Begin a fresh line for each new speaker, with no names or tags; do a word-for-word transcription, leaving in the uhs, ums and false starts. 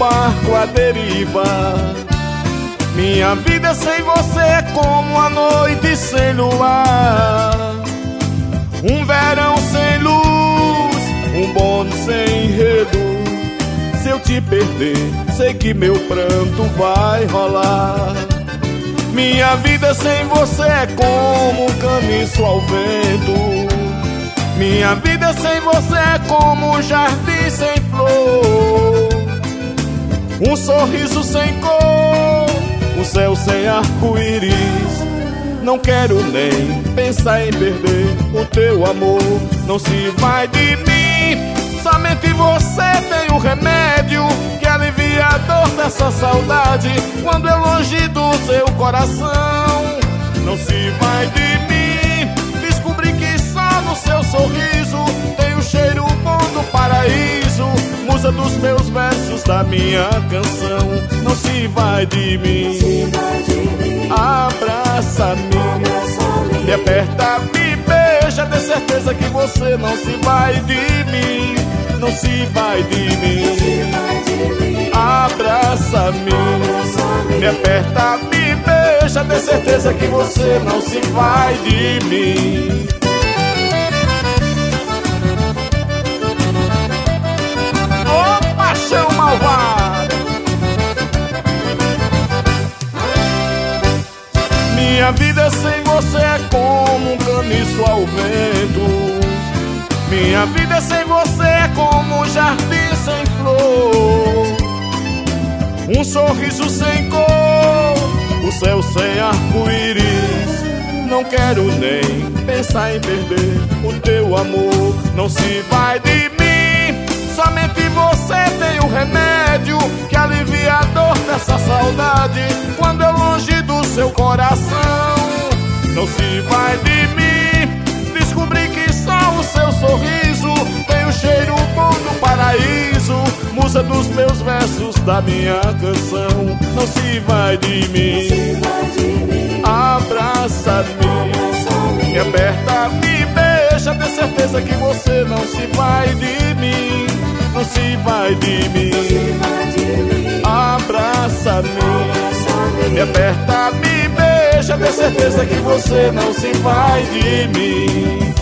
barco à deriva. Minha vida sem você é como a noite sem luar, um verão sem luz, um bonde sem enredo. Se eu te perder, sei que meu pranto vai rolar. Minha vida sem você é como um caniço ao vento. Minha vida sem você é como um jardim sem flor, um sorriso sem cor, um céu sem arco-íris. Não quero nem pensar em perder o teu amor. Não se vai de mim, somente você tem o remédio que alivia a dor dessa saudade quando eu longe do seu coração. Não se vai de mim, descobri que só no seu sorriso tem o cheiro bom do paraíso, musa dos meus versos, da minha canção. Não se vai de mim, abraça-me, me aperta, me beija, dê certeza que você não se vai de mim. Não se vai de mim, abraça-me, me aperta, me beija, dê certeza que você não se vai de mim. Ô paixão malvada, minha vida sem você é como um caniço ao vento. Minha vida sem você é como um jardim sem flor, um sorriso sem cor, o céu sem arco-íris. Não quero nem pensar em perder o teu amor. Não se vai de mim, somente você tem o remédio que alivia a dor dessa saudade quando eu longe do seu coração. Não se vai de mim, descobri que só o seu sorriso tem o cheiro bom do paraíso, musa dos meus versos, da minha canção. Não se vai de mim, abraça-me, me aperta, me beija, dê certeza que você não se vai de mim. Não se vai de mim, abraça-me, me aperta, me beija, dê certeza que você não se vai de mim.